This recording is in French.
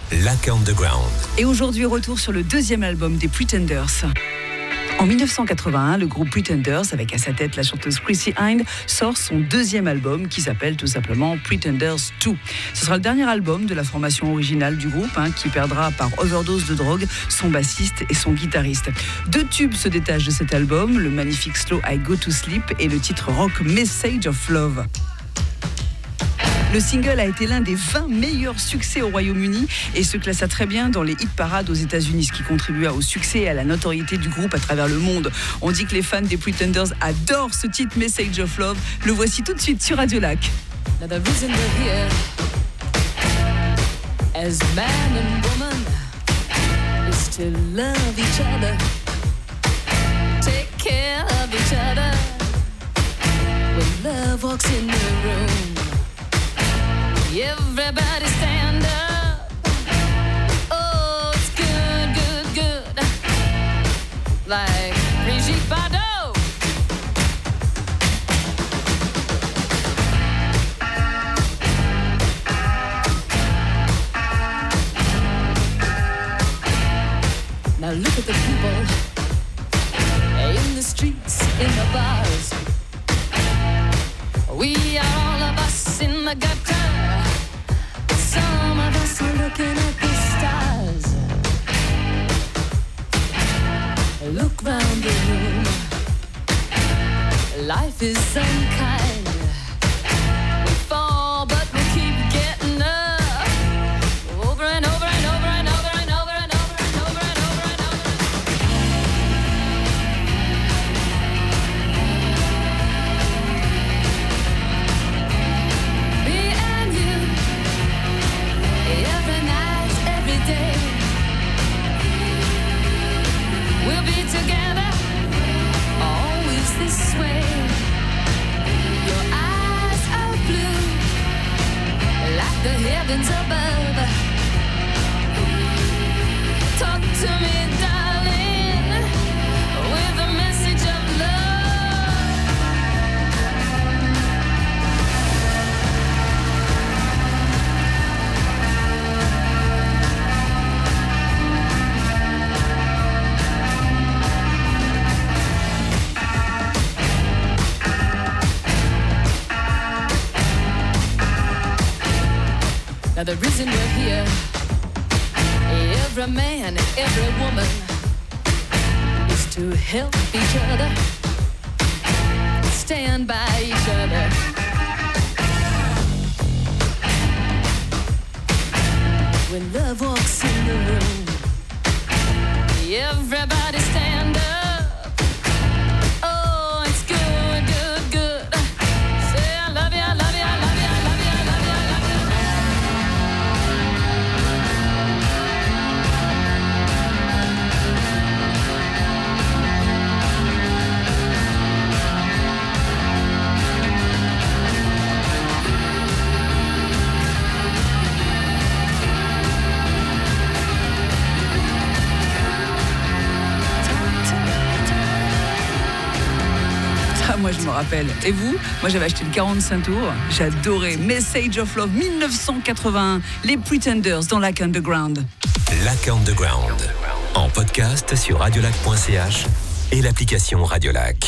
Lac Underground. Et aujourd'hui, retour sur le deuxième album des Pretenders. En 1981, le groupe Pretenders, avec à sa tête la chanteuse Chrissy Hynde, sort son deuxième album qui s'appelle tout simplement Pretenders 2. Ce sera le dernier album de la formation originale du groupe qui perdra par overdose de drogue son bassiste et son guitariste. 2 tubes se détachent de cet album, le magnifique slow I Go to Sleep et le titre rock Message of Love. Le single a été l'un des 20 meilleurs succès au Royaume-Uni et se classa très bien dans les hit parades aux États-Unis, ce qui contribua au succès et à la notoriété du groupe à travers le monde. On dit que les fans des Pretenders adorent ce titre Message of Love. Le voici tout de suite sur Radio Lac. Now the reason we're here as man and woman is to love each other, take care of each other. When love walks in the room, everybody stand up. Oh, it's good, good, good. Like Brigitte Bardot. Now look at the people in the streets, in the bars. We are all of us in the gutter. Some of us are looking at the stars. Look round the room. Life is unkind. We fall, but we keep getting up. Over and over and over and over and over and over and over and over and over. Me and you, every night, every day, we'll be together, always this way. Your eyes are blue, like the heavens above. Talk to me, darling, with a message of love. Now the reason we're here, every man, every woman, is to help each other, stand by each other. When love walks in the room, everybody stand up. Oh, it's good, good, good. Say I love you, I love you, I love you, I love you, I love you, I love you. Moi je me rappelle. Et vous? Moi j'avais acheté le 45 tours. J'adorais Message of Love 1981. Les Pretenders dans Lac Underground. Lac Underground. En podcast sur radiolac.ch et l'application Radio Lac.